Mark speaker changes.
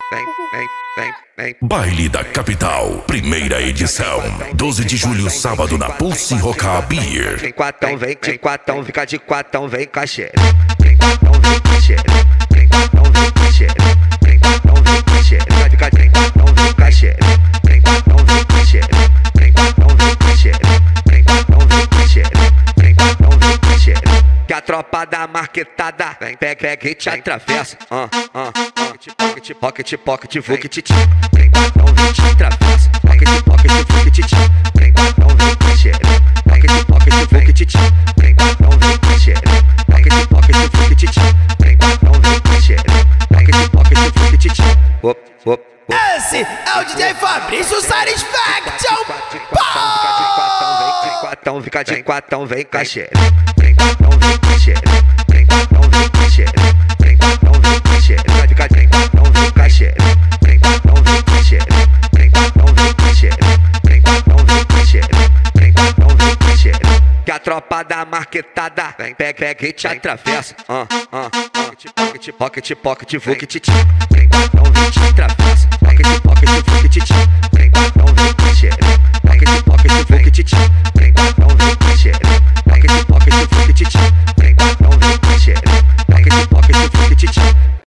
Speaker 1: Baile da Capital, primeira edição. 12 de julho, sábado, na Pulse Roca Beer.
Speaker 2: Vem quatão, fica de quatão, vem caixeira. Vem quatão, vem caixeira. Vem quatão, vem caixeira. Vem quatão, vem caixeira. Fica de quatão, vem caixeira. Vem quatão, vem caixeira. Vem quatão, vem caixeira. Vem quatão, vem caixeira. Vem quatão, vem caixeira. Que a tropa da marquetada vem, pega e te atravessa. Pocket, vuket, vem quatão, vem te atravessa. Pocket, vuket, vem quatão, vem caixeira. Pocket, vuket, vem quatão, vem caixeira. Pocket, vuket, vem quatão, vem caixeira. Pocket, vuket, op.
Speaker 3: Esse é o DJ Fabrício Satisfaction.
Speaker 2: Fica de quatão, vem caixeira. Vem quatão, vem caixeira. Vem quatão, vem caixeira. Vem quatão, vem caixeira. Fica de quatão, vem caixeira. Vem quatão, vem caixeira. Vem quatão, vem caixeira. Vem quatão, vem caixeira. Vem quatão, vem caixeira. Que a tropa da marquetada vem, pega e te atravessa. Pocket, vuket, vem quatão, vem te atravessa. Pocket, vuket, vem quatão, vem caixeira. Pocket, vuket, vem quatão, vem caixeira. Pocket, vuket, vem quatão, vem caixeira. Pocket, vuket,